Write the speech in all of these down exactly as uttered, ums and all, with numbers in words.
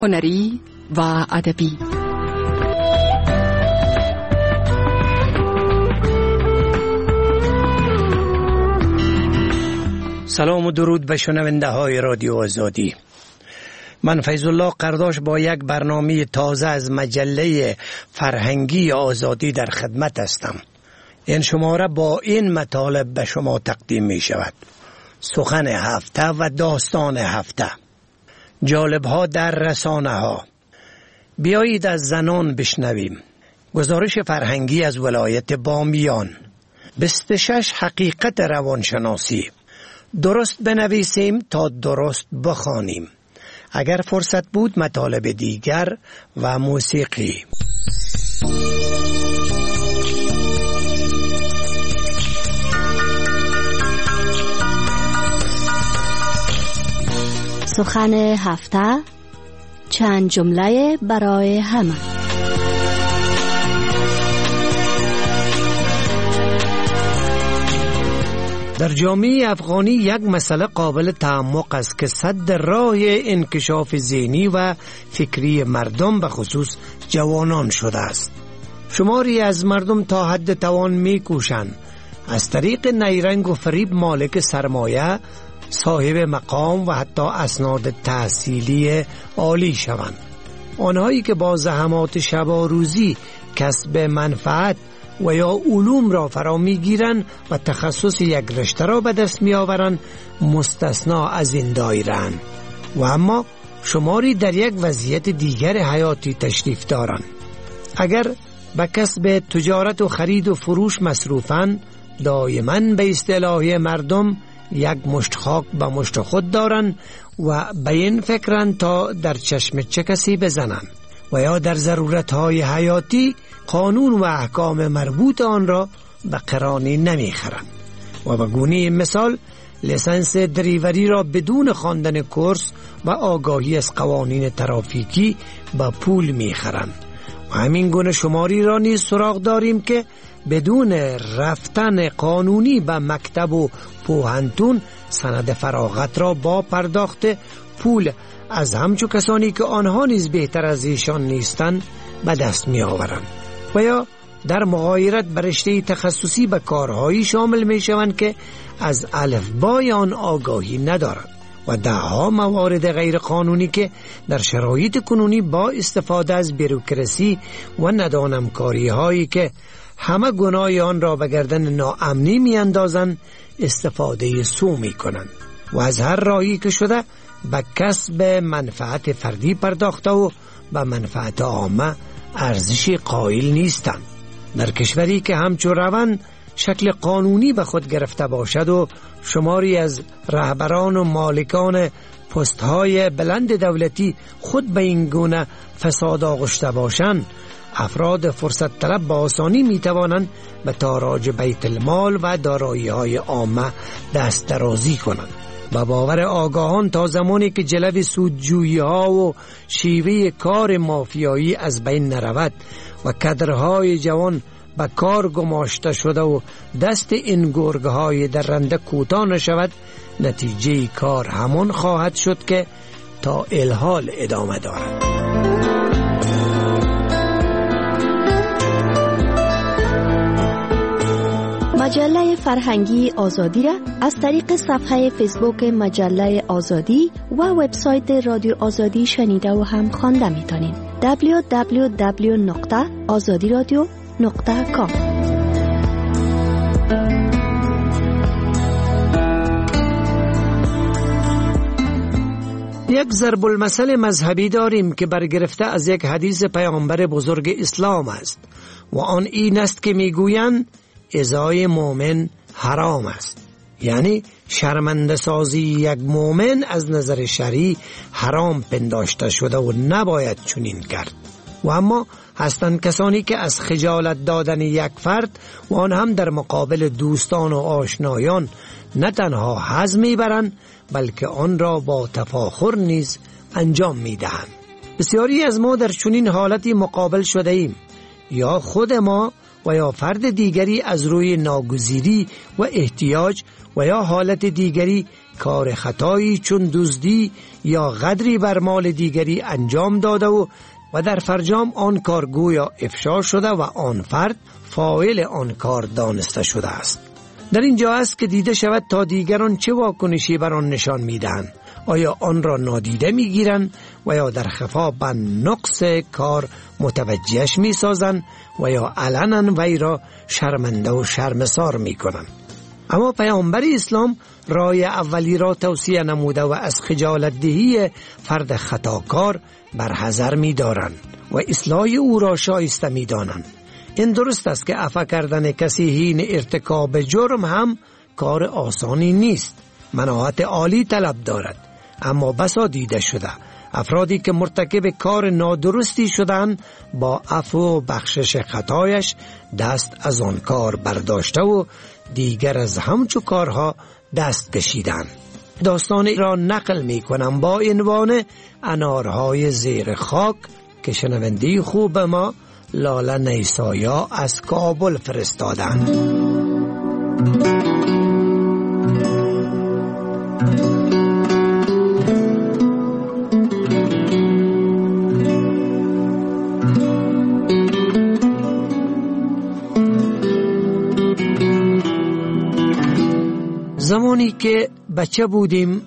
هنری و ادبی. سلام و درود به شنونده های رادیو آزادی. من فیض الله قرداش با یک برنامه تازه از مجله فرهنگی آزادی در خدمت هستم. این شماره با این مطالب به شما تقدیم می شود: سخن هفته و داستان هفته، جالب‌ها در رسانه ها. بیایید از زنان بشنویم. گزارش فرهنگی از ولایت بامیان. بیست و شش حقیقت روانشناسی. درست بنویسیم تا درست بخوانیم. اگر فرصت بود مطالب دیگر و موسیقی. سخن هفته، چند جمله برای همه. در جامعه افغانی یک مسئله قابل تعمق است که سد راه انکشاف ذهنی و فکری مردم به خصوص جوانان شده است. شماری از مردم تا حد توان می کوشند از طریق نیرنگ و فریب مالک سرمایه، صاحب مقام و حتی اسناد تحصیلی عالی شوند. آنهایی که با زحمات شب و روزی کسب منفعت و یا علوم را فرا میگیرند و تخصص یک رشته را به دست می آورند مستثنا از این دایره‌اند. و اما شماری در یک وضعیت دیگر حیاتی تشریف دارند. اگر به کسب تجارت و خرید و فروش مصروفند، دائما به اصطلاح مردم یک مشت خاک به مشت خود دارند و به این فکرند تا در چشم چه کسی بزنند و یا در ضرورتهای حیاتی قانون و احکام مربوط آن را به قرانی نمیخرند و به گونه مثال لیسانس دریوری را بدون خواندن کورس و آگاهی از قوانین ترافیکی به پول میخرند. و همین گونه شماری را نیز سراغ داریم که بدون رفتن قانونی به مکتب و پوهنتون سند فراغت را با پرداخت پول از همچو کسانی که آنها نیز بهتر از ایشان نیستند به دست می آورند و یا در مغایرت به رشته تخصصی به کارهایی شامل می شوند که از الفبای آن آگاهی ندارند و دهها موارد غیر قانونی که در شرایط کنونی با استفاده از بروکراسی و ندانمکاری هایی که همه گناه آن را به گردن ناامنی می اندازند استفاده سو می کنند و از هر راهی که شده به کسب منفعت فردی پرداخته و به منفعت عامه ارزشی قائل نیستند. در کشوری که همچو روان شکل قانونی به خود گرفته باشد و شماری از رهبران و مالکان پست‌های بلند دولتی خود به این گونه فساد آغشته باشند، افراد فرصت طلب با آسانی می توانند به تاراج بیت المال و دارایی‌های عامه دست درازی کنند. با باور آگاهان تا زمانی که جلب سودجویی‌ها و شیوه کار مافیایی از بین نرود و کادرهای جوان به کار گماشته شده و دست این گرگ‌های درنده کوتاه نشود، نتیجه کار همان خواهد شد که تا الحال ادامه دارد. مجله فرهنگی آزادی را از طریق صفحه فیسبوک مجله آزادی و وبسایت رادیو آزادی شنیده و هم خوانده می‌تونید. دبلیو دبلیو دبلیو نقطه آزادی رادیو نقطه کام. یک ضرب المثل مذهبی داریم که برگرفته از یک حدیث پیامبر بزرگ اسلام است و آن این است که میگویند ازای مومن حرام است، یعنی شرمنده سازی یک مومن از نظر شرعی حرام پنداشته شده و نباید چنین کرد. و اما هستند کسانی که از خجالت دادن یک فرد و آن هم در مقابل دوستان و آشنایان نه تنها حظ میبرند بلکه آن را با تفاخر نیز انجام میدهند. بسیاری از ما در چنین حالتی مقابل شده ایم، یا خود ما و یا فرد دیگری از روی ناگزیری و احتیاج و یا حالت دیگری کار خطایی چون دزدی یا غدری بر مال دیگری انجام داده و و در فرجام آن کار گویا افشا شده و آن فرد فاعل آن کار دانسته شده است. در اینجا است که دیده شود تا دیگران چه واکنشی بر آن نشان میدهند. آیا آن را نادیده میگیرند و یا در خفا به نقص کار متوجهش میسازند و یا علنا وی را شرمنده و شرمسار میکنند. اما پیامبر اسلام رای اولی را توصیه نموده و از خجالت دهی فرد خطاکار برحذر می‌دارند و اصلاح او را شایسته می‌دانند. این درست است که عفو کردن کسی حین ارتکاب جرم هم کار آسانی نیست. مناعت عالی طلب دارد، اما بسا دیده شده افرادی که مرتکب کار نادرستی شدند با عفو و بخشش خطایش دست از آن کار برداشته و دیگر از همچو کارها دست کشیدند. داستان را نقل می کنم با عنوان انارهای زیر خاک که شنونده خوب ما لاله نیسایا از کابل فرستادند. زمانی که بچه بودیم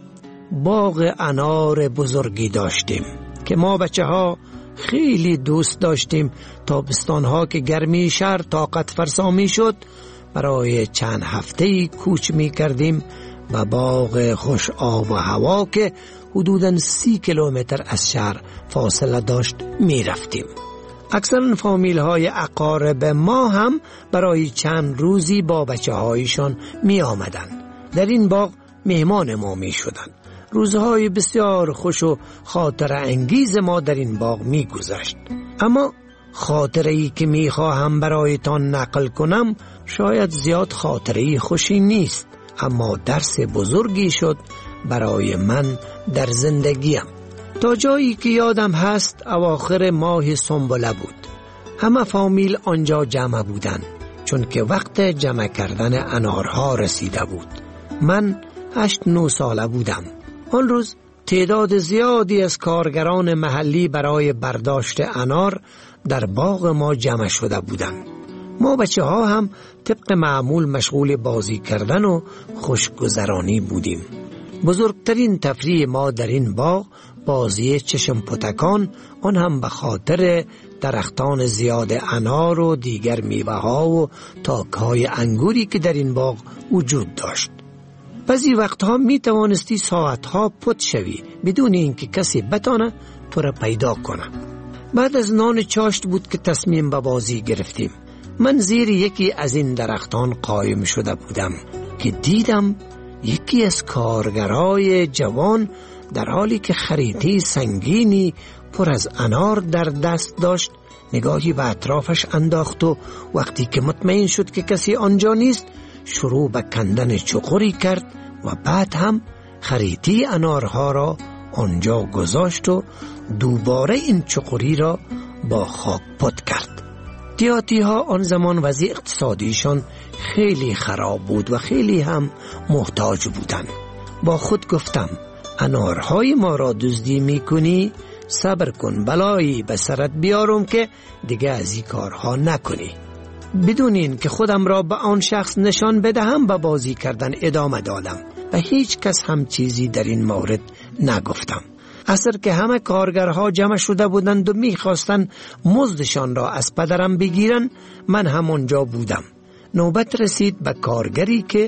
باغ انار بزرگی داشتیم که ما بچه ها خیلی دوست داشتیم. تابستانها که گرمی شهر طاقت فرسا می شد برای چند هفته‌ای کوچ می کردیم و باغ خوش آب و هوا که حدوداً سی کیلومتر از شهر فاصله داشت می رفتیم. اکثر فامیل های اقارب ما هم برای چند روزی با بچه هایشان می آمدن. در این باغ مهمان ما می شدن. روزهای بسیار خوش و خاطر انگیز ما در این باغ می گذشت. اما خاطره‌ای که می خواهم برایتان نقل کنم شاید زیاد خاطره‌ای خوشی نیست، اما درس بزرگی شد برای من در زندگیم. تا جایی که یادم هست اواخر ماه سنبله بود. همه فامیل آنجا جمع بودن چون که وقت جمع کردن انارها رسیده بود. من هشت نو ساله بودم. آن روز تعداد زیادی از کارگران محلی برای برداشت انار در باغ ما جمع شده بودند. ما بچه ها هم طبق معمول مشغول بازی کردن و خوشگذرانی بودیم. بزرگترین تفریح ما در این باغ بازی چشم پتکان، آن هم به خاطر درختان زیاد انار و دیگر میوه ها و تاک های انگوری که در این باغ وجود داشت. بعضی وقتها می توانستی ساعتها پت شوی بدون اینکه کسی بتانه تو را پیدا کنه. بعد از نان چاشت بود که تصمیم به بازی گرفتیم. من زیر یکی از این درختان قایم شده بودم که دیدم یکی از کارگرای جوان در حالی که خریطه سنگینی پر از انار در دست داشت نگاهی به اطرافش انداخت و وقتی که مطمئن شد که کسی آنجا نیست شروع به کندن چغری کرد و بعد هم خریطه انارها را آنجا گذاشت و دوباره این چغری را با خاک پت کرد. دیاتی ها آن زمان وضع اقتصادیشان خیلی خراب بود و خیلی هم محتاج بودند. با خود گفتم انارهای ما را دزدی میکنی؟ صبر کن بلایی به سرت بیارم که دیگه از این کارها نکنی. بدون این که خودم را به آن شخص نشان بدهم به بازی کردن ادامه دادم و هیچ کس هم چیزی در این مورد نگفتم. عصر که همه کارگرها جمع شده بودند و میخواستند مزدشان را از پدرم بگیرن، من هم آنجا بودم. نوبت رسید به کارگری که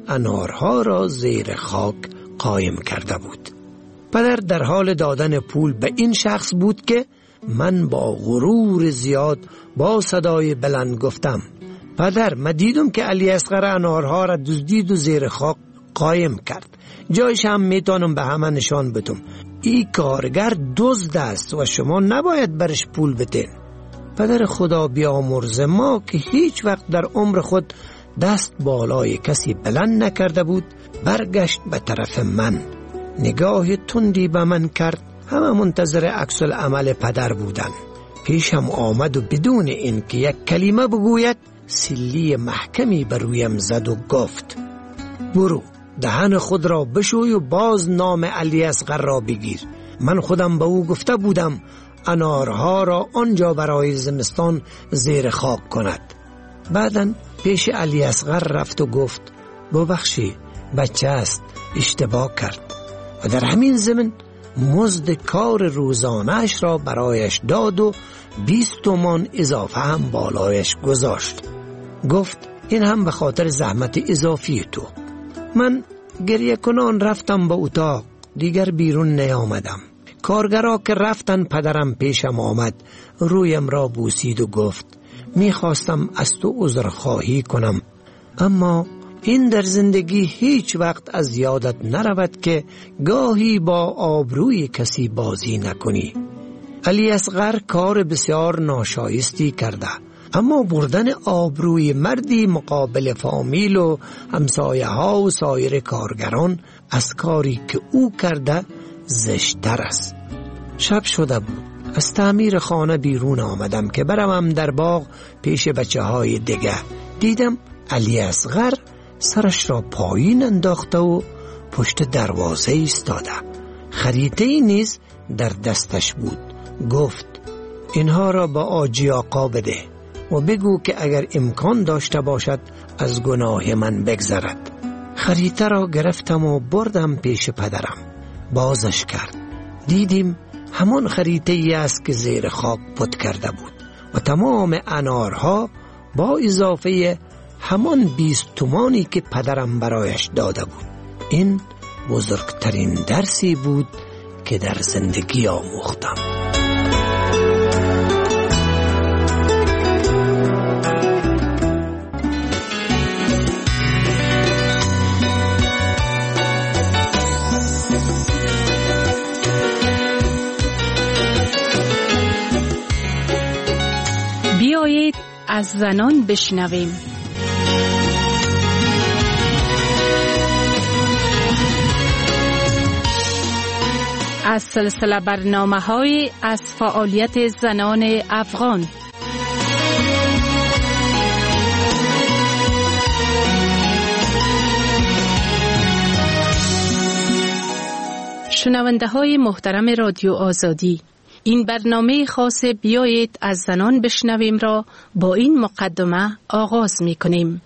انارها را زیر خاک قایم کرده بود. پدر در حال دادن پول به این شخص بود که من با غرور زیاد با صدای بلند گفتم پدر، من دیدم که علی اصغر انارها را دزدید و زیر خاک قایم کرد. جایش هم میتونم به همه نشان بدم. این کارگر دزد است و شما نباید برش پول بدین. پدر خدا بیامرز ما که هیچ وقت در عمر خود دست بالای کسی بلند نکرده بود برگشت به طرف من، نگاه تندی به من کرد. همه منتظر عکس العمل پدر بودن. پیشم آمد و بدون این که یک کلمه بگوید سلی محکمی بر رویم زد و گفت برو دهن خود را بشوی و باز نام علی اصغر را بگیر. من خودم به او گفته بودم انارها را آنجا برای زمستان زیر خاک کند. بعداً پیش علی اصغر رفت و گفت ببخشی بچه است، اشتباه کرد. و در همین زمن مزد کار روزانه‌اش را برایش داد و بیست تومان اضافه هم بالایش گذاشت. گفت این هم به خاطر زحمت اضافی تو. من گریه کنان رفتم به اتاق، دیگر بیرون نیامدم. کارگرا که رفتن پدرم پیشم آمد، رویم را بوسید و گفت میخواستم از تو عذرخواهی کنم، اما این در زندگی هیچ وقت از یادت نرود که گاهی با آبروی کسی بازی نکنی. علی اصغر کار بسیار ناشایستی کرده، اما بردن آبروی مردی مقابل فامیل و همسایه ها و سایر کارگران از کاری که او کرده زشتر است. شب شده بود. از تعمیر خانه بیرون آمدم که بروم در باغ پیش بچه های دیگه. دیدم علی اصغر سرش را پایین انداخته و پشت دروازه ایستاده. خریطه‌ای نیز در دستش بود. گفت اینها را با آجی آقا بده و بگو که اگر امکان داشته باشد از گناه من بگذرد. خریطه را گرفتم و بردم پیش پدرم. بازش کرد. دیدیم همان خریطه ای است که زیر خاک پت کرده بود و تمام انارها با اضافه همان بیست تومانی که پدرم برایش داده بود. این بزرگترین درسی بود که در زندگی آموختم. بیایید از زنان بشنویم. از سلسله برنامه‌های از فعالیت زنان افغان. شنونده های محترم رادیو آزادی، این برنامه خاص بیایید از زنان بشنویم را با این مقدمه آغاز می کنیم.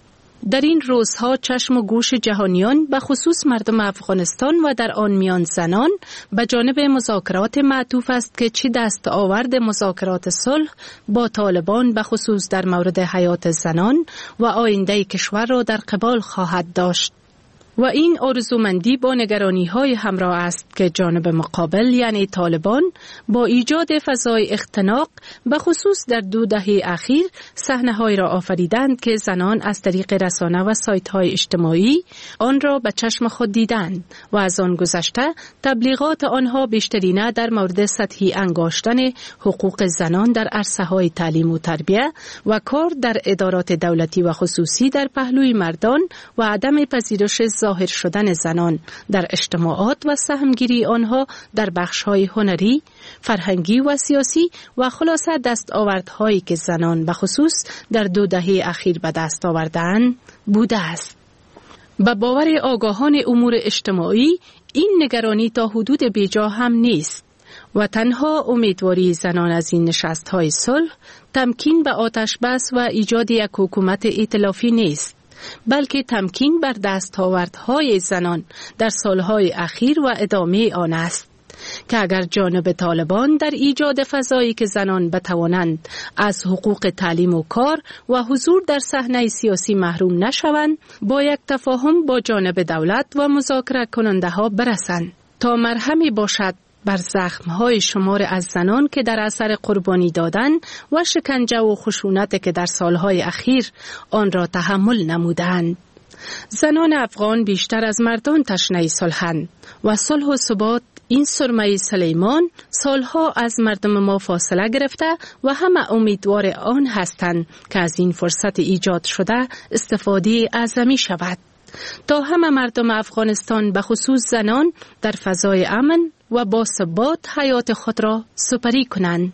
در این روزها چشم و گوش جهانیان به خصوص مردم افغانستان و در آن میان زنان به جانب مذاکرات معطوف است که چی دست آورد مذاکرات صلح با طالبان به خصوص در مورد حیات زنان و آینده کشور را در قبال خواهد داشت. و این آرزومندی با نگرانی‌های همراه است که جانب مقابل یعنی طالبان با ایجاد فضای اختناق به خصوص در دو دهه اخیر صحنه‌هایی را آفریدند که زنان از طریق رسانه و سایت‌های اجتماعی آن را به چشم خود دیدند و از آن گذشته تبلیغات آنها بیشترینه در مورد سطحی انگاشتن حقوق زنان در عرصه‌های تعلیم و تربیت و کار در ادارات دولتی و خصوصی در پهلوی مردان و عدم پذیرش ظاهر شدن زنان در اجتماعات و سهمگیری آنها در بخش‌های هنری، فرهنگی و سیاسی و خلاصه دستاوردهایی که زنان به خصوص در دو دهه اخیر به دست آوردند بوده است. به باور آگاهان امور اجتماعی این نگرانی تا حدود بیجا هم نیست و تنها امیدواری زنان از این نشست‌های صلح تمکین به آتش بس و ایجاد یک حکومت ائتلافی نیست، بلکه تمکین بر دستاوردهای زنان در سالهای اخیر و ادامه آن است که اگر جانب طالبان در ایجاد فضایی که زنان بتوانند از حقوق تعلیم و کار و حضور در صحنه سیاسی محروم نشوند، با یک تفاهم با جانب دولت و مذاکره کننده ها برسند تا مرهمی باشد بر زخم‌های شمار از زنان که در اثر قربانی دادن و شکنجه و خشونت که در سالهای اخیر آن را تحمل نمودند. زنان افغان بیشتر از مردان تشنه صلحند و صلح و ثبات این سرمه سلیمان سالها از مردم ما فاصله گرفته و همه امیدوار آن هستند که از این فرصت ایجاد شده استفاده اعظمی شود تا همه مردم افغانستان به خصوص زنان در فضای امن و با ثبات حیات خود را سپری کنند.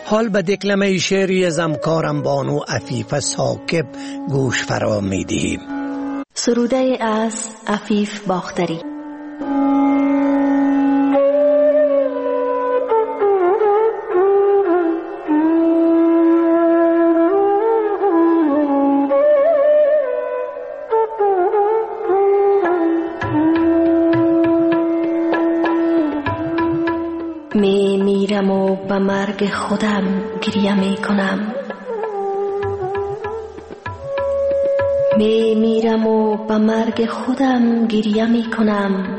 حال به دکلمه شعری از همکارم بانو عفیف ساکب گوش فرا می دهیم. سروده از عفیف باختری. می میرم و به مرگ خودم گریه می کنم. می میرم و به مرگ خودم گریه می کنم.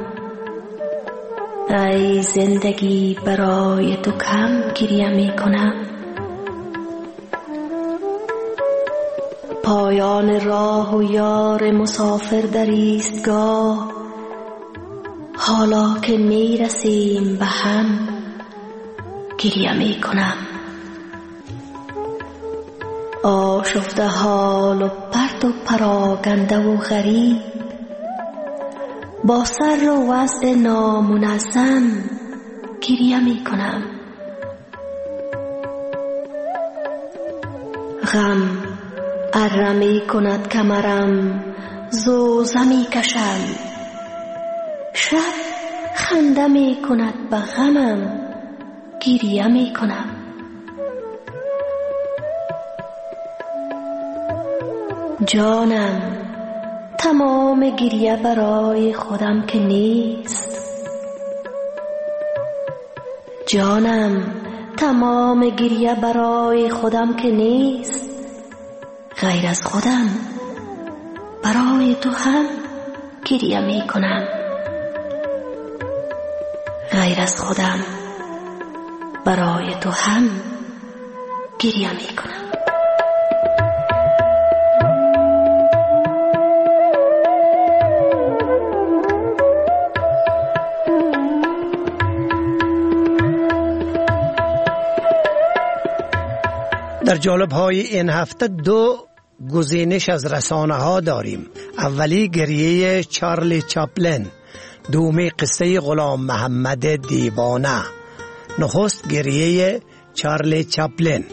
ای زندگی برای تو کم گریه می کنم. پایان راه و یار مسافر در ایستگاه، حالا که می رسیم به هم گریه می کنم. آشفته حال و پرت و پراگنده و غریب، با سر و وضع نامنظم گریه می کنم. غم اره می کند کمرم، زوزه می کشم. شب خنده می کند به غمم گریه می کنم. جانم تمام گریه برای خودم که نیست. جانم تمام گریه برای خودم که نیست. غیر از خودم برای تو هم گریه می کنم. غیر از خودم برای تو هم گریه می کنم. در جالب های این هفته دو گزینش از رسانه ها داریم. اولی گریه چارلی چاپلین، دومی قصه غلام محمد دیوانه. نخست گریه چارلی چاپلین.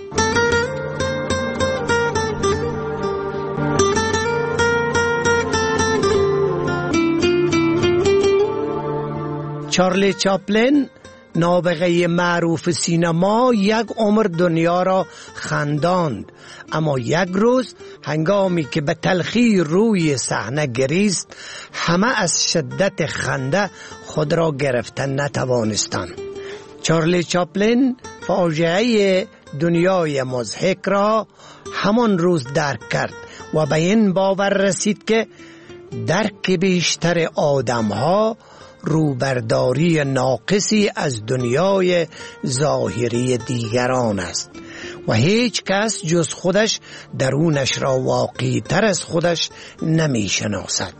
چارلی چاپلین نابغه معروف سینما یک عمر دنیا را خنداند، اما یک روز هنگامی که به تلخی روی صحنه گریست، همه از شدت خنده خود را گرفتن نتوانستند. چارلی چاپلین فاجعه دنیای مضحک را همان روز درک کرد و به این باور رسید که درک بیشتر آدم‌ها روبرداری ناقصی از دنیای ظاهری دیگران است و هیچ کس جز خودش درونش را واقعی تر از خودش نمی شناسد.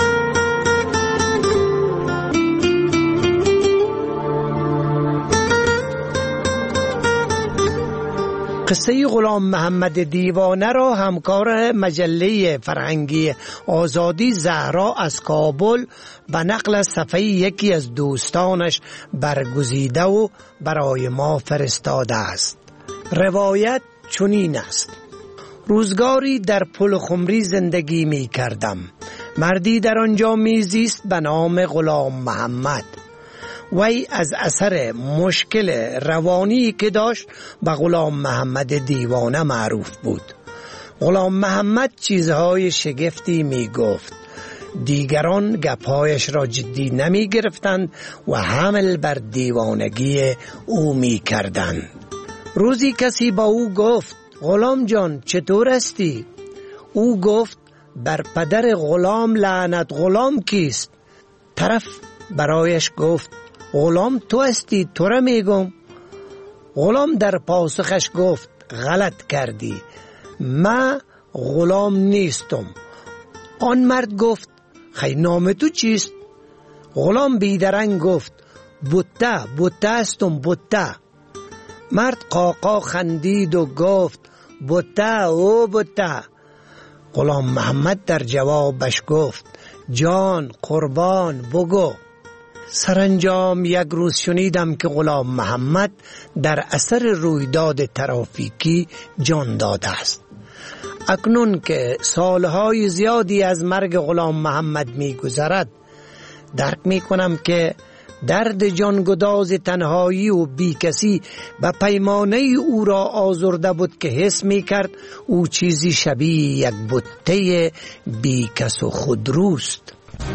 قصه غلام محمد دیوانه را همکار مجله فرهنگی آزادی زهرا از کابل به نقل از صفحه یکی از دوستانش برگزیده و برای ما فرستاده است. روایت چنین است: روزگاری در پل خمری زندگی می کردم. مردی در آنجا می زیست به نام غلام محمد. وی از اثر مشکل روانی که داشت به غلام محمد دیوانه معروف بود. غلام محمد چیزهای شگفتی می گفت. دیگران گپایش را جدی نمی گرفتند و حمل بر دیوانگی او می کردند. روزی کسی با او گفت: غلام جان چطور هستی؟ او گفت: بر پدر غلام لعنت، غلام کیست؟ طرف برایش گفت: غلام تو هستی، تو را میگم. غلام در پاسخش گفت: غلط کردی، من غلام نیستم. آن مرد گفت: خی نام تو چیست؟ غلام بیدرنگ گفت: بوته، بوته هستم، بوته. مرد قاقا خندید و گفت: بوته او بوته. غلام محمد در جوابش گفت: جان قربان بگو. سرانجام یک روز شنیدم که غلام محمد در اثر رویداد ترافیکی جان داده است. اکنون که سالهای زیادی از مرگ غلام محمد می گذرد، درک می کنم که درد جانگداز تنهایی و بی کسی به پیمانه او را آزرده بود که حس می کرد او چیزی شبیه یک بته بی کس و خودروست.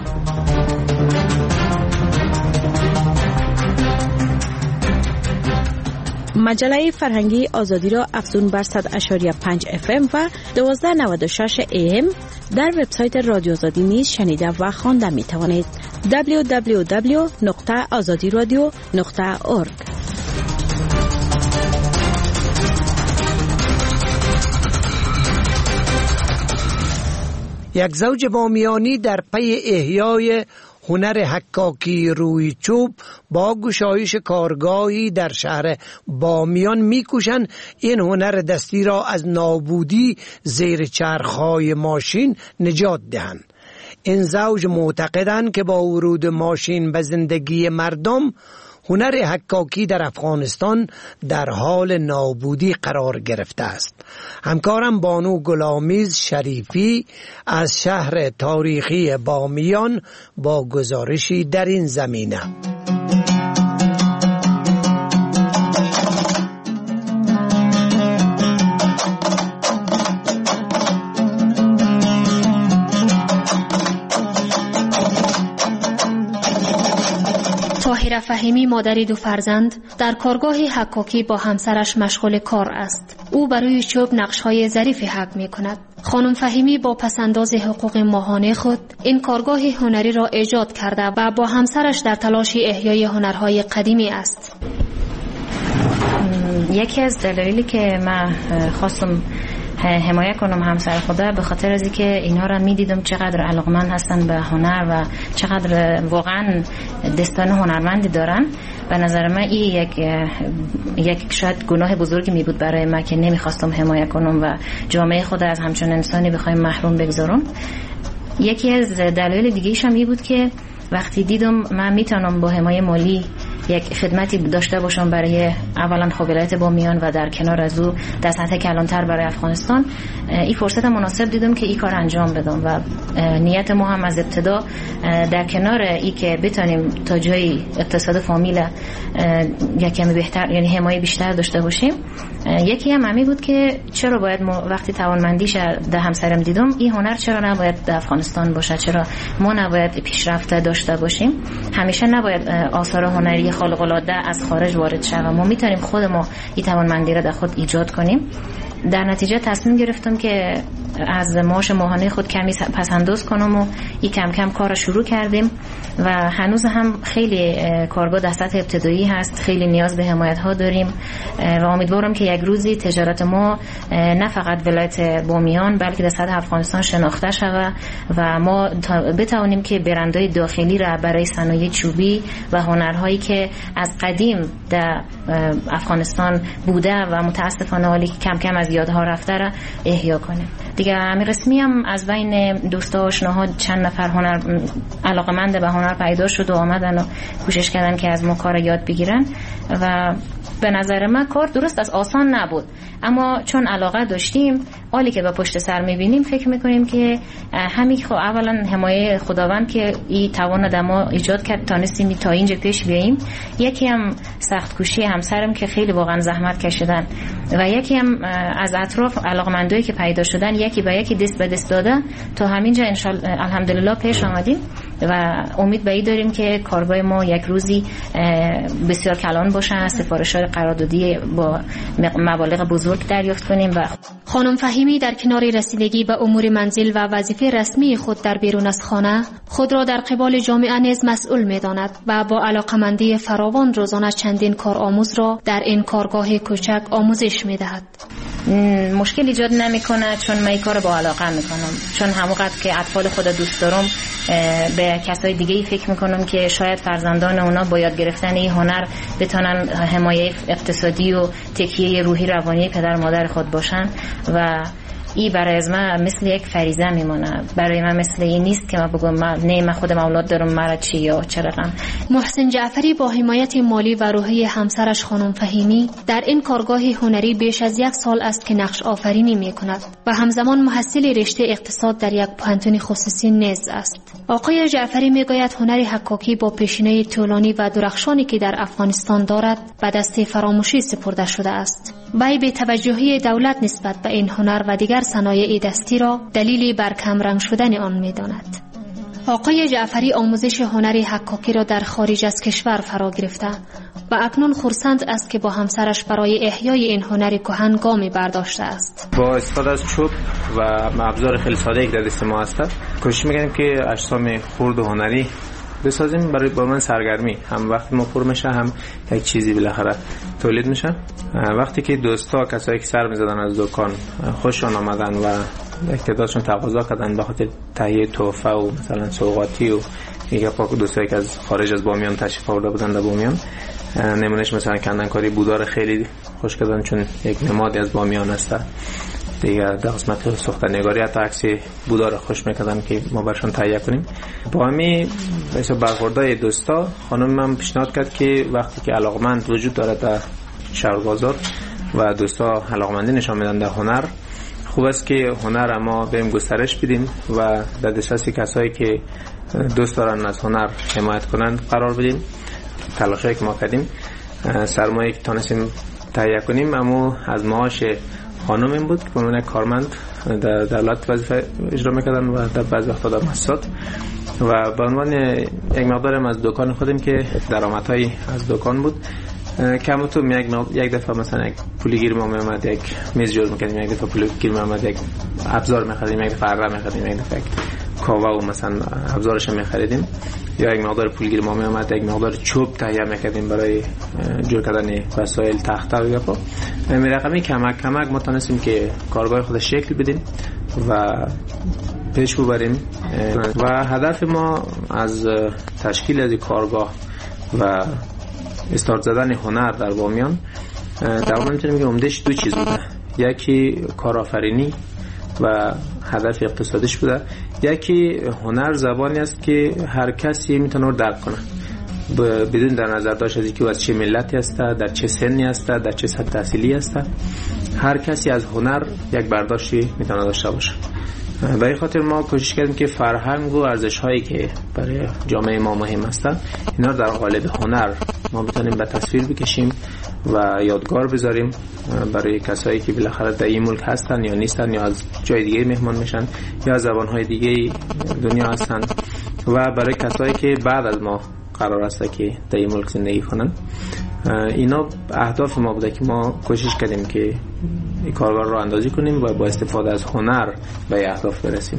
مجله فرهنگی آزادی را افزون بر صد و پنج و پنج اف ام و دوازده نود و شش ای ام در وبسایت رادیو آزادی نیز شنیده و خوانده می توانید. دبلیو دبلیو دبلیو نقطه آزادی رادیو نقطه اورگ. یک زوج بامیانی در پی احیای هنر حکاکی روی چوب با گشایش کارگاهی در شهر بامیان میکوشند این هنر دستی را از نابودی زیر چرخهای ماشین نجات دهند. این زوج معتقدند که با ورود ماشین به زندگی مردم، هنر حکاکی در افغانستان در حال نابودی قرار گرفته است. همکارم بانو گلامیز شریفی از شهر تاریخی بامیان با گزارشی در این زمینه. طاهره فهیمی مادری دو فرزند در کارگاه حکاکی با همسرش مشغول کار است. او برای چوب نقش‌های ظریفی حک می‌کند. خانم فهیمی با پسنداز حقوق ماهانه خود این کارگاه هنری را ایجاد کرده و با همسرش در تلاش احیای هنرهای قدیمی است. یکی از دلایلی که من خواستم حمایه کنم همسر خدا به خاطر از اینکه اینها را میدیدم چقدر علاقمند هستن به هنر و چقدر واقعا دستان هنرمندی دارن. به نظر من این یک یک شاید گناه بزرگی می بود برای من که نمیخواستم حمایه کنم و جامعه خود از همچون انسانی بخوایم محروم بگذارم. یکی از دلایل دیگه ایش هم این بود که وقتی دیدم من میتونم با حمایه مالی یک خدمتی داشته باشم برای اولا خبرات بامیان و در کنار از او در سطح کلانتر برای افغانستان، این فرصت مناسب دیدم که این کار انجام بدم و نیت ما هم از ابتدا در کنار ای که بتونیم تا جای اقتصاد فامیل یک کمی بهتر، یعنی حمایه بیشتر داشته باشیم، یکی هم همی بود که چرا باید ما وقتی توانمندیش در همسرم دیدم این هنر چرا نباید در افغانستان باشه، چرا ما نباید پیشرفت داشته باشیم، همیشه نباید آثار هنری خارق العاده از خارج وارد شه و ما میتونیم خود ما این توانمندی را در خود ایجاد کنیم. در نتیجه تصمیم گرفتم که از معاش ماهانه خود کمی پسنداز کنم و این کم کم کار شروع کردیم و هنوز هم خیلی کارگاه در سطح ابتدایی هست، خیلی نیاز به حمایت ها داریم و امیدوارم که یک روزی تجارت ما نه فقط ولایت بامیان بلکه در سطح افغانستان شناخته شود و ما بتوانیم که برندهای داخلی را برای صنایع چوبی و هنرهایی که از قدیم در افغانستان بوده و متاسفانه حالی که کم کم از یادها رفته را احیا کنیم. دیگه همین رسمی هم از بین دوستا و آشناها چند نفر هنر علاقه‌مند به هنر پیدا شد و آمدن و کوشش کردن که از ما کار یاد بگیرن و به نظر من کار درست از آسان نبود، اما چون علاقه داشتیم حالی که به پشت سر میبینیم فکر میکنیم که همین خب اولا حمایه خداوند که این توان در ما ایجاد کرد تانستیم تا اینجا پیش بیاییم، یکی هم سخت کوشی همسرم که خیلی واقعا زحمت کشیدن و یکی هم از اطراف علاقمندایی که پیدا شدن یکی با یکی دست به دست داده تا همینجا انشالله الحمدلله پیش آمدیم و امید به این داریم که کارگاه ما یک روزی بسیار کلان باشه، سفارش‌های قراردادی با مبالغ بزرگ دریافت کنیم. و خانم فهیمی در کنار رسیدگی به امور منزل و وظیفه رسمی خود در بیرون از خانه خود را در قبال جامعه نیز مسئول می‌داند و با علاقمندی فراوان روزانه چندین کارآموز را در این کارگاه کوچک آموزش می‌دهد. مشکل ایجاد نمی‌کنه چون من این کارو با علاقه می‌کنم، چون همونقدر که اطفال خود دوست دارم به کسای دیگه فکر می‌کنم که شاید فرزندان اونا با یاد گرفتن این هنر بتونن حمایه اقتصادی و تکیه روحی روانی پدر مادر خود باشن و این برای از من مثل یک فریضه میمونه. برای من مثل این نیست که من بگم من نه من خودم اولاد دارم مرا چی یا چه رقم. محسن جعفری با حمایت مالی و روحی همسرش خانم فهیمی در این کارگاه هنری بیش از یک سال است که نقش آفرینی میکند و همزمان محصل رشته اقتصاد در یک پانتون خصوصی نیز است. آقای جعفری میگوید هنر حکاکی با پیشینه طولانی و درخشانی که در افغانستان دارد به دست فراموشی سپرده شده است. وی به توجهی دولت نسبت به این هنر و دیگر صنایع دستی را دلیلی بر کم رنگ شدن آن می‌داند. آقای جعفری آموزش هنر حکاکی را در خارج از کشور فرا گرفته و اکنون خرسند است که با همسرش برای احیای این هنر کهن گامی برداشته است. با استفاده از چوب و ابزار خیلی ساده که در دست ما هست، کوشش می‌کنیم که اجسام خرد و هنری بسازیم برای با من سرگرمی. هم وقتی ما پر میشه هم یک چیزی بالاخره تولید میشه. وقتی که دوستا کسایی که سر میزدن از دکان خوششون آمدن و اقتدارشون تقاضا کردن به خاطر تهیه تحفه و مثلا سوغاتی و دیگه پاک دوستایی که از خارج از بامیان تشریف آورده بودن در بامیان، نمونهش مثلا کندنکاری بودار خیلی خوش کردن چون یک نمادی از بامیان است. دیگه در قسمت سوختنگاری حتی عکس بودار خوش میکردن که ما برشان تهیه کنیم. با همی مثلا برخوردهای دوستا خانم من پیشنهاد کرد که وقتی که علاقمند وجود داره در شهر بازار و دوستا علاقمندی نشان میدن در هنر، خوب است که هنر ما بریم گسترش بدیم و در دسترس کسایی که دوست دارن از هنر حمایت کنند قرار بدیم. تلاشایی که ما کردیم سرمایه‌ای که تونستیم تهیه کنیم اما از معاش خانم این بود که به عنوان کارمند در دولت وظیفه اجرا میکردن و در بعض وقتا در مؤسسات و به عنوان یک مقدارم از دکان خودم که درآمدهای از دکان بود کم تو یک یک دفعه مثلا یک پولی گیر ما میومد، یک میز جور میکردیم، یک دفعه پولی گیر میومد، یک ابزار میخریم، یک دفعه عرق میخریم، یک دفعه کاوا و مثلا ابزارش میخریدیم، یا یک مقدار پول گیر ما میومد یک مقدار چوب تهیه میکردیم برای جور کردن وسایل تخته و یپا. می رقمی کمک کمک ما تونستیم که کارگاه خود شکل بدیم و پیش ببریم و هدف ما از تشکیل از کارگاه و استارت زدن هنر در بامیان در واقع میتونیم که عمدهش دو چیز بوده. یکی کارآفرینی و هدف اقتصادیش بوده، یکی هنر زبانی است که هر کسی میتونه رو درک کنه بدون در نظر داشت از اینکه از چه ملتی است، در چه سنی است، در چه سطح تحصیلی است. هر کسی از هنر یک برداشتی میتونه داشته باشه. به این خاطر ما کوشش کردیم که فرهنگ و ارزش‌هایی که برای جامعه ما مهم هستند اینا در قالب هنر ما بتونیم به تصویر بکشیم و یادگار بذاریم برای کسایی که بالاخره در این ملک هستن یا نیستن یا از جای دیگه مهمان میشن یا زبان‌های دیگه دنیا هستن و برای کسایی که بعد از ما قرار است که در این ملک زندگی کنن. اینا اهداف ما بوده که ما کوشش کردیم که این کارگاه رو اندازی کنیم و با استفاده از هنر به اهداف برسیم.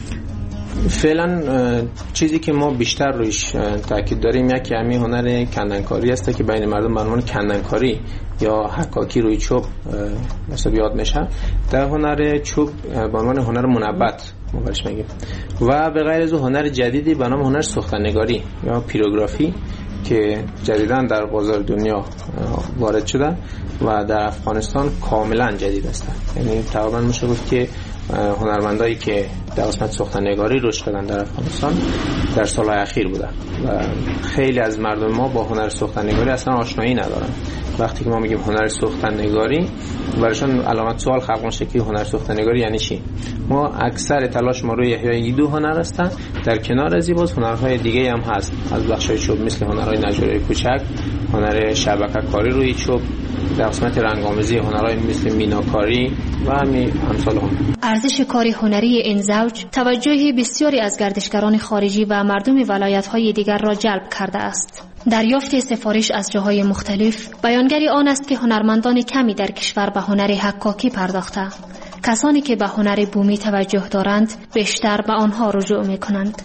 فعلا چیزی که ما بیشتر رویش تاکید داریم یکی همین هنر کندنکاری است که بین مردم به عنوان کندنکاری یا حکاکی روی چوب مثلا یاد میشه. در هنر چوب به عنوان هنر منبت ما بهش میگیم و به غیر از هنر جدیدی به نام هنر سوختنگاری یا پیروگرافی که جدیداً در بازار دنیا وارد شده و در افغانستان کاملا جدید است. یعنی تقریبا میشه گفت که هنرمندایی که در قسمت سوختنگاری رشد کردن در افغانستان در سالهای اخیر بوده و خیلی از مردم ما با هنر سوختنگاری اصلا آشنایی ندارن. وقتی که ما میگیم هنر سوختنگاری برایشون علامت سوال خلق میشه که هنر سوختنگاری یعنی چی. ما اکثر تلاش ما روی احیای دو هنر هستن، در کنار از این باز هنرهای دیگه هم هست از بخشای چوب مثل هنرهای نجاری کوچک، هنر شبکه کاری روی چوب، در قسمت رنگ‌آمیزی هنرهای مثل میناکاری و همین امثال هم. ارزش کار هنری این زوج توجه بسیاری از گردشگران خارجی و مردم ولایت‌های دیگر را جلب کرده است. دریافت سفارش از جاهای مختلف بیانگری آن است که هنرمندان کمی در کشور به هنر حکاکی پرداخته. کسانی که به هنر بومی توجه دارند بیشتر به آنها رجوع می‌کنند.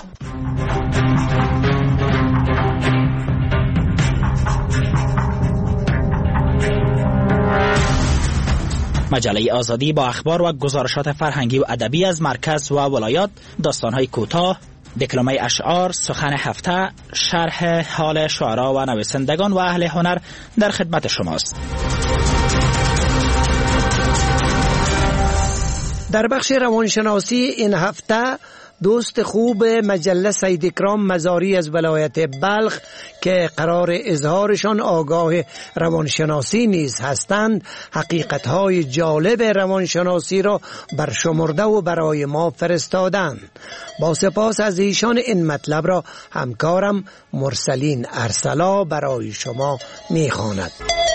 مجله آزادی با اخبار و گزارشات فرهنگی و ادبی از مرکز و ولایات، داستان‌های کوتاه، دکلمه اشعار، سخن هفته، شرح حال شعرا و نویسندگان و اهل هنر در خدمت شماست. در بخش روانشناسی این هفته دوست خوب مجله سید اکرام مزاری از ولایت بلخ که قرار اظهارشان آگاه روانشناسی نیز هستند، حقیقتهای جالب روانشناسی را برشمرده و برای ما فرستادند. با سپاس از ایشان این مطلب را همکارم مرسلین ارسلا برای شما میخواند.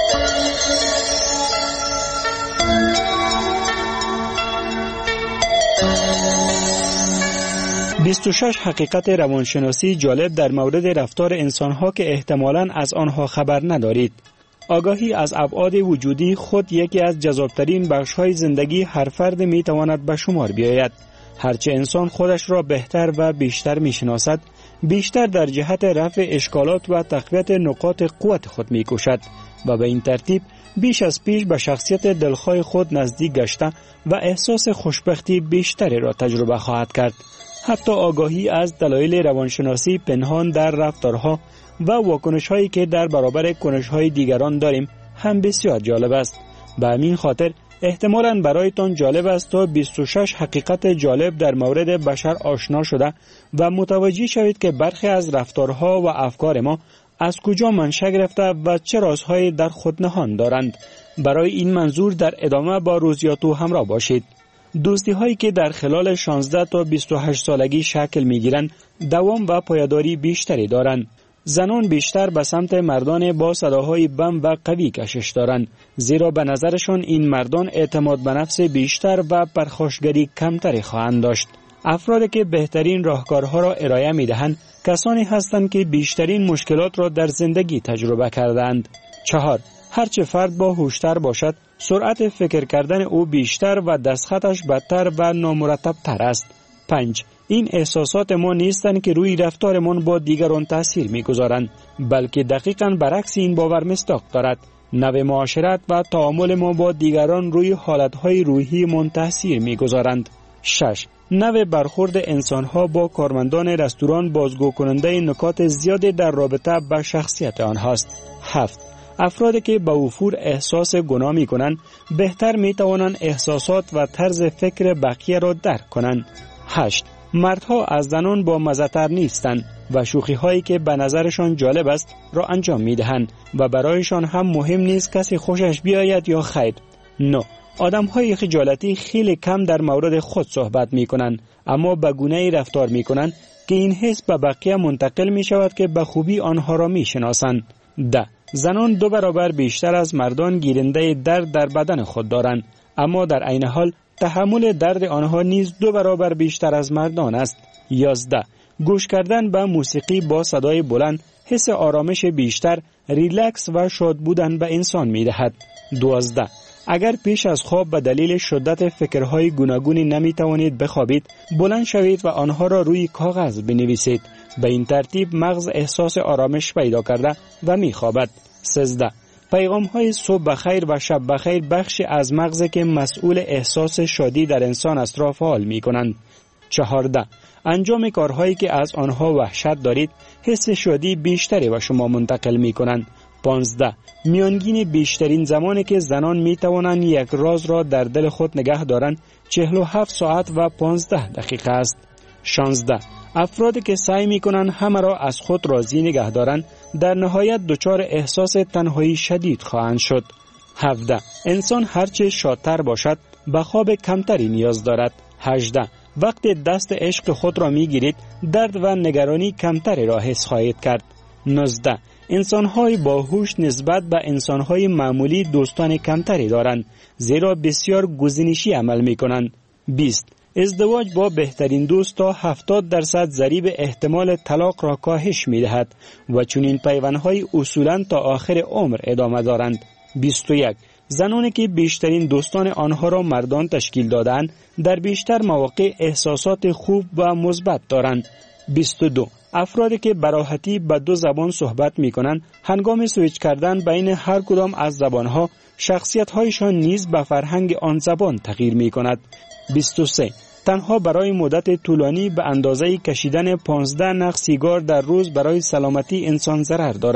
بیست و شش حقیقت روانشناسی جالب در مورد رفتار انسانها که احتمالاً از آنها خبر ندارید. آگاهی از ابعاد وجودی خود یکی از جذابترین بخش‌های زندگی هر فرد می‌تواند به شمار بیاید. هرچه انسان خودش را بهتر و بیشتر می‌شناسد، بیشتر در جهت رفع اشکالات و تقویت نقاط قوت خود می‌کوشد و به این ترتیب بیش از پیش به شخصیت دلخواه خود نزدیک گشته و احساس خوشبختی بیشتری را تجربه خواهد کرد. حتی آگاهی از دلایل روانشناسی پنهان در رفتارها و واکنش‌هایی که در برابر کنش‌های دیگران داریم هم بسیار جالب است. به همین خاطر احتمالاً برایتان جالب است تا بیست و شش حقیقت جالب در مورد بشر آشنا شده و متوجه شوید که برخی از رفتارها و افکار ما از کجا منشأ گرفته و چه رازهایی در خود نهان دارند. برای این منظور در ادامه با روزیاتو همراه باشید. دوستی هایی که در خلال شانزده تا بیست و هشت سالگی شکل می گیرند دوام و پایداری بیشتری دارند. زنان بیشتر به سمت مردان با صداهای بم و قوی کشش دارند، زیرا به نظرشان این مردان اعتماد به نفس بیشتر و پرخاشگری کمتری خواهند داشت. افرادی که بهترین راهکارها را ارائه می دهند کسانی هستند که بیشترین مشکلات را در زندگی تجربه کردند. چهار. هرچه فرد با هوشتر باشد، سرعت فکر کردن او بیشتر و دستخطش بدتر و نامرتب‌تر است. پنج. این احساسات ما نیستند که روی رفتارمان با دیگران تأثیر می‌گذارند، بلکه دقیقاً برعکس این باور مصداق دارد. نوع معاشرت و تعامل ما با دیگران روی حالتهای روحی من تأثیر می‌گذارند. شش. نوع برخورد انسان‌ها با کارمندان رستوران بازگو کننده نکات زیادی در رابطه با شخصیت آنهاست. هفت. افرادی که به وفور احساس گناه می کنند بهتر می توانند احساسات و طرز فکر بقیه را درک کنند. هشت. مردها از زنان با مزه‌تر نیستند و شوخی هایی که به نظرشان جالب است را انجام می دهند و برایشان هم مهم نیست کسی خوشش بیاید یا خیر. نه. آدم های خجالتی خیلی کم در مورد خود صحبت می کنند، اما به گونه‌ای رفتار می کنند که این حس به بقیه منتقل می شود که به خوبی آنها را می شناسند. ده. زنان دو برابر بیشتر از مردان گیرنده درد در بدن خود دارند، اما در عین حال تحمل درد آنها نیز دو برابر بیشتر از مردان است. یازده. گوش کردن به موسیقی با صدای بلند حس آرامش بیشتر، ریلکس و شاد بودن به انسان می دهد. دوازده. اگر پیش از خواب به دلیل شدت فکرهای گوناگونی نمی توانید بخوابید، بلند شوید و آنها را روی کاغذ بنویسید. به این ترتیب مغز احساس آرامش پیدا کرده و می خوابد. سیزده. پیغام های صبح بخیر و شب بخیر بخشی از مغز که مسئول احساس شادی در انسان است را فعال می کنند. چهارده. انجام کارهایی که از آنها وحشت دارید حس شادی بیشتری به شما منتقل می کنند. پانزده. میانگین بیشترین زمانی که زنان می توانند یک راز را در دل خود نگه دارند چهل و هفت ساعت و پانزده دقیقه است. شانزده. افرادی که سعی می کنند همه را از خود راضی نگه دارند در نهایت دچار احساس تنهایی شدید خواهند شد. هفده. انسان هرچه شادتر باشد به خواب کمتری نیاز دارد. هجده. وقتی دست عشق خود را می گیرید درد و نگرانی کمتری را حس خواهید کرد. نوزده. انسان‌های باهوش نسبت به انسان‌های معمولی دوستان کمتری دارند، زیرا بسیار گزینشی عمل می‌کنند. بیست. ازدواج با بهترین دوست تا هفتاد درصد ضریب احتمال طلاق را کاهش می‌دهد و چنین پیوندهای اصولاً تا آخر عمر ادامه دارند. بیست و یک. زنانی که بیشترین دوستان آنها را مردان تشکیل دادند در بیشتر مواقع احساسات خوب و مثبت دارند. بیست و دو. افرادی که به راحتی به دو زبان صحبت می کنند هنگام سویچ کردن بین هر کدام از زبانها شخصیت‌هایشان نیز به فرهنگ آن زبان تغییر می کند. بیست و سه. تنها برای مدت طولانی به اندازه کشیدن پانزده نخ سیگار در روز برای سلامتی انسان ضرر دارد.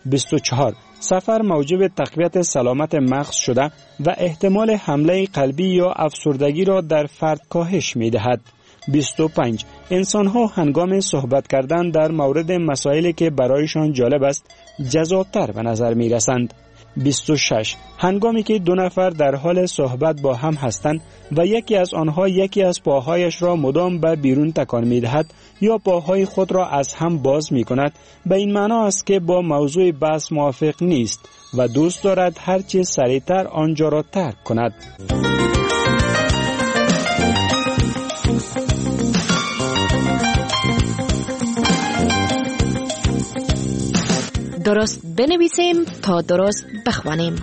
بیست و چهار. سفر موجب تقویت سلامت مغز شده و احتمال حمله قلبی یا افسردگی را در فرد کاهش می دهد. بیست و پنج. انسان‌ها هنگام صحبت کردن در مورد مسائلی که برایشان جالب است جذاب‌تر به نظر می‌رسند. بیست و شش. هنگامی که دو نفر در حال صحبت با هم هستند و یکی از آنها یکی از پاهایش را مدام به بیرون تکان می‌دهد یا پاهای خود را از هم باز می‌کند، به این معنا است که با موضوع بحث موافق نیست و دوست دارد هرچه سریعتر آنجا را ترک کند. درست بنویسیم تا درست بخوانیم.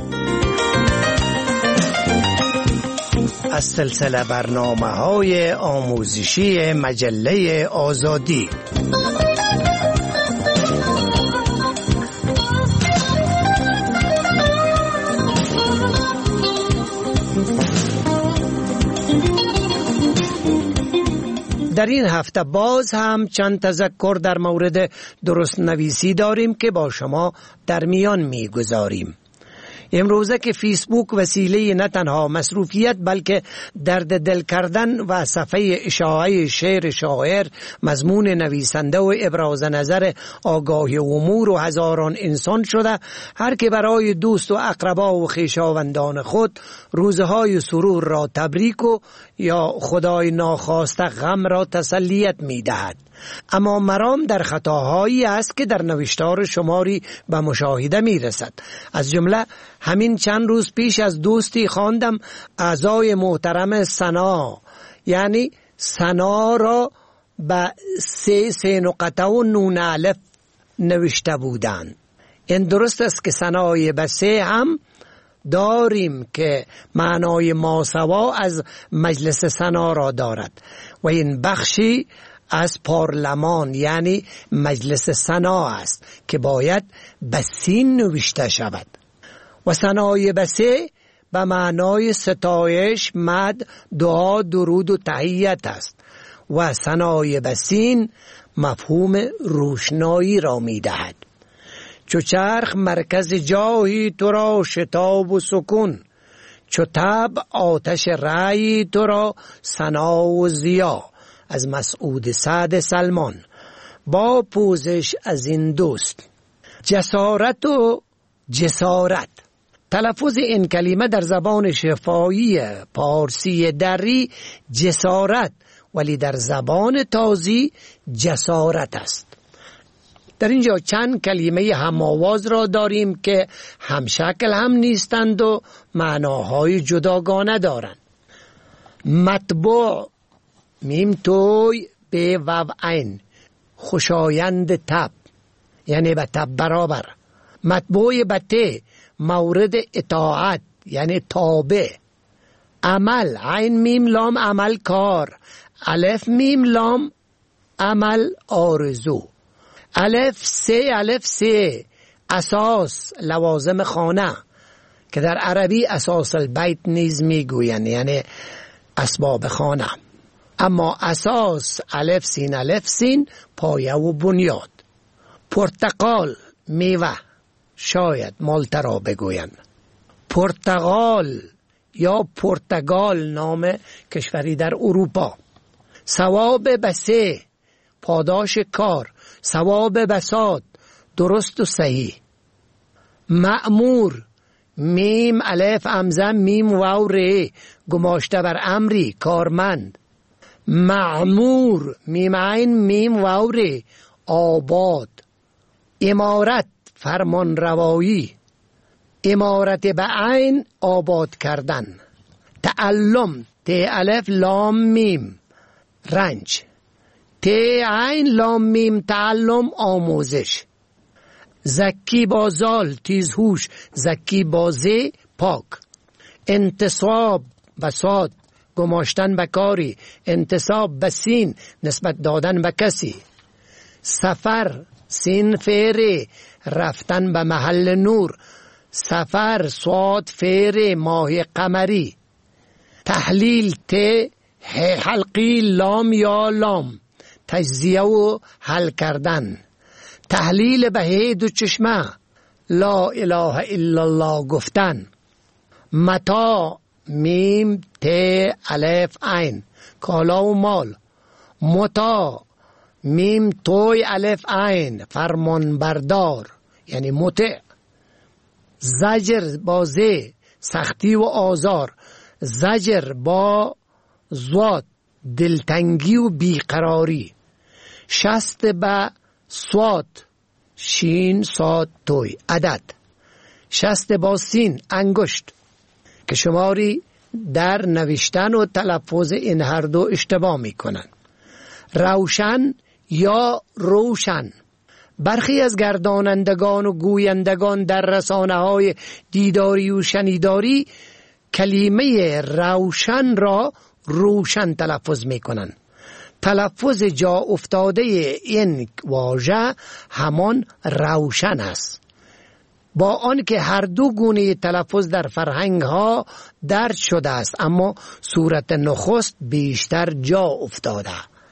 از سلسله برنامه‌های آموزشی مجله آزادی. در این هفته باز هم چند تذکر در مورد درست نویسی داریم که با شما در میان می گذاریم. امروزه که فیسبوک وسیله نه تنها مصروفیت بلکه درد دل کردن و صفحه اشاعه شعر شاعر، مضمون نویسنده و ابراز نظر آگاهی امور و هزاران انسان شده، هر که برای دوست و اقربا و خویشاوندان خود روزهای سرور را تبریک و یا خدای ناخواسته غم را تسلیت می دهد. اما مرام در خطاهایی است که در نوشتار شماری به مشاهده می رسد. از جمله همین چند روز پیش از دوستی خواندم اعضای محترم سنا، یعنی سنا را به سه سه نقطه و نون الف نوشته بودند. این درست است که سنای به سه هم داریم که معنای ماسوا از مجلس سنا را دارد و این بخشی از پارلمان یعنی مجلس سنا است که باید به سین نوشته شود و سنای به سه به معنای ستایش، مد، دعا، درود و تحیت است و سنای به سین مفهوم روشنایی را می دهد. چو چرخ مرکز جایی تو را شتاب و سکون، چو طبع آتش رأی تو را سنا و ضیا. از مسعود سعد سلمان. با پوزش از این دوست. جسارت و جسارت. تلفظ این کلمه در زبان شفاهی پارسی دری جسارت، ولی در زبان تازی جسارت است. در اینجا چند کلمه هم‌آواز را داریم که همشکل هم نیستند و معناهای جداگانه دارند. مطبوع میم توی به وو عین، خوشایند تب یعنی به تب برابر. مطبوع به ته مورد اطاعت یعنی تابع. عمل عین میم لام عمل کار، الف میم لام عمل آرزو. الف سه الف سه اساس لوازم خانه که در عربی اساس البیت نیز میگویند یعنی اسباب خانه. اما اساس الف سین الف سین پایه و بنیاد. پرتقال میوه، شاید مالته را بگویند. پرتغال یا پرتغال نام کشوری در اروپا. ثواب بسه پاداش کار، ثواب بساط درست و صحیح. مأمور میم الف همزه میم واو ر گماشته بر امری کارمند. معمور میم عین میم واو ر آباد. امارت فرمان روایی، امارت به عین آباد کردن. تعلم ت الف لام میم رنج، ت عین لام میم تعلم آموزش. زکی بازال تیزهوش، زکی بازه پاک. انتصاب بساط گماشتن به کاری، انتصاب به سین نسبت دادن به کسی. سفر سین فعره رفتن به محل نور، سفر صاد فعره ماه قمری. تحلیل ت حلقی لام یا لام تجزیه و حل کردن. تحلیل به دو چشمه، لا اله الا الله گفتن. متا میم ت الف عین، کالا و مال. متا میم توی الف عین، فرمان بردار یعنی مطیع. زجر با ز، سختی و آزار. زجر با زوات، دلتنگی و بیقراری. شست با صوت، شین صاد توی، عدد. شست با سین، انگشت، که شماری در نوشتن و تلفظ این هر دو اشتباه می کنن. روشن یا روشن. برخی از گردانندگان و گویندگان در رسانه های دیداری و شنیداری کلمه روشن را روشن تلفظ می کنن. تلفظ جا افتاده این واژه همان روشن است، با آنکه هر دو گونه تلفظ در فرهنگ ها درج شده است، اما صورت نخست بیشتر جا افتاده.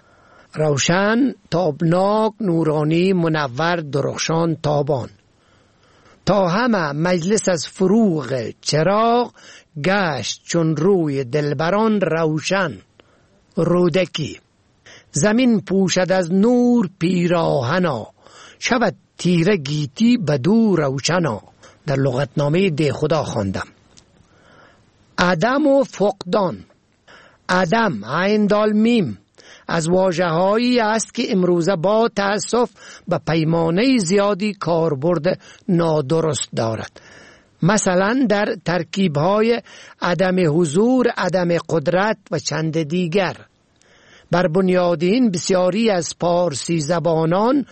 روشن، تابناک، نورانی، منور، درخشان، تابان. تا همه مجلس از فروغ چراغ گشت چون روی دلبران روشن. رودکی. زمین پوشد از نور پیراهنا، شود تیره گیتی بدو روشنا. در لغتنامه ده خدا خواندم. عدم و فقدان. عدم عین دال میم از واژه هایی است که امروزه با تأسف به پیمانه زیادی کاربرد نادرست دارد. مثلا در ترکیب های عدم حضور، عدم قدرت و چند دیگر. بر بنیاد این بسیاری از پارسی زبانان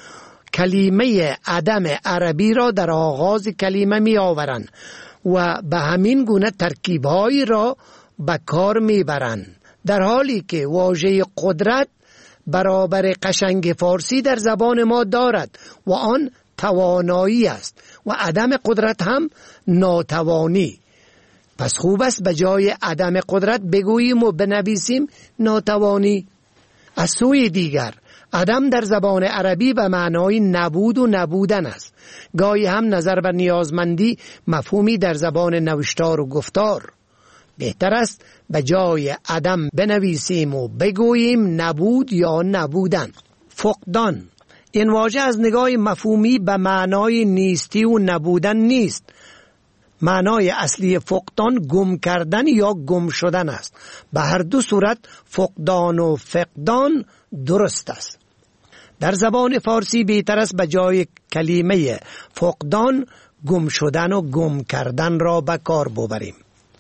کلمه عدم عربی را در آغاز کلمه می آورند و به همین گونه ترکیب‌هایی را به کار می برند، در حالی که واژه قدرت برابر قشنگ فارسی در زبان ما دارد و آن توانایی است و عدم قدرت هم ناتوانی. پس خوب است به جای عدم قدرت بگوییم و بنویسیم ناتوانی. از سوی دیگر عدم در زبان عربی به معنای نبود و نبودن است. گاهی هم نظر بر نیازمندی مفهومی در زبان نوشتار و گفتار. بهتر است به جای عدم بنویسیم و بگوییم نبود یا نبودن. فقدان. این واژه از نگاه مفهومی به معنای نیستی و نبودن نیست. معنای اصلی فقدان گم کردن یا گم شدن است. به هر دو صورت فقدان و فقدان درست است. در زبان فارسی بهتر است به جای کلمه فقدان گم شدن و گم کردن را به کار ببریم.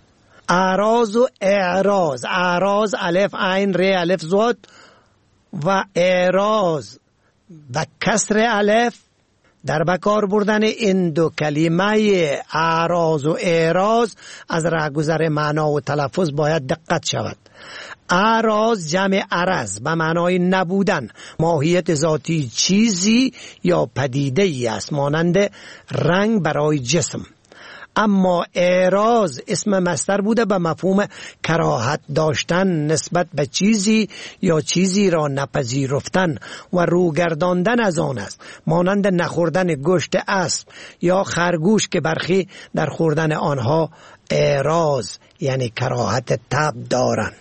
اعراض و اعراض. اعراض الف عین ر الف زود و اعراض به کسر الف. در بکار بردن این دو کلمه اعراض و اعراض از راهگذر معنا و تلفظ باید دقت شود. اعراض جمع عرض به معنای نبودن، ماهیت ذاتی چیزی یا پدیده ای است مانند رنگ برای جسم. اما اعراض اسم مصدر بوده به مفهوم کراهت داشتن نسبت به چیزی یا چیزی را نپذیرفتن و روگرداندن از آن است، مانند نخوردن گوشت اسب یا خرگوش که برخی در خوردن آنها اعراض یعنی کراهت طبع دارند.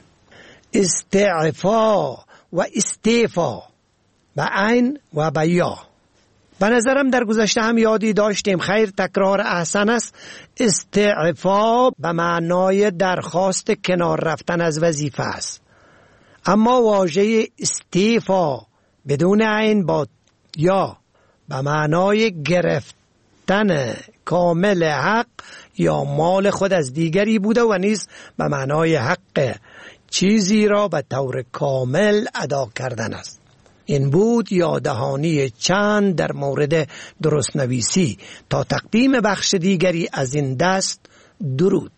استعفا و استعفا به عین و به یا. به نظرم در گذشته هم یادی داشتیم، خیر تکرار احسن است. استعفا به معنای درخواست کنار رفتن از وظیفه است، اما واژه استعفا بدون عین با یا به معنای گرفتن کامل حق یا مال خود از دیگری بوده و نیز به معنای حق چیزی را به طور کامل ادا کردن است. این بود یاددهانی چند در مورد درست نویسی. تا تقدیم بخش دیگری از این دست، درود.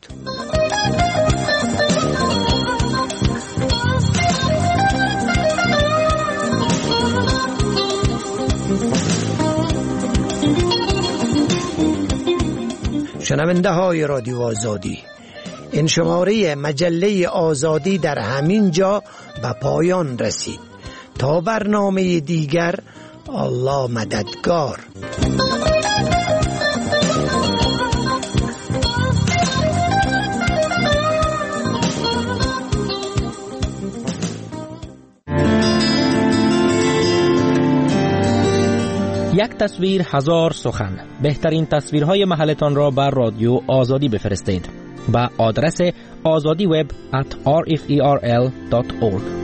شنونده های رادیو آزادی، این شماره مجله آزادی در همین جا به پایان رسید. تا برنامه دیگر الله مددگار. یک تصویر هزار سخن. بهترین تصویرهای محلتان را بر رادیو آزادی بفرستید. با آدرس آزادی وب ات آر اف ای آر ال دات اورگ.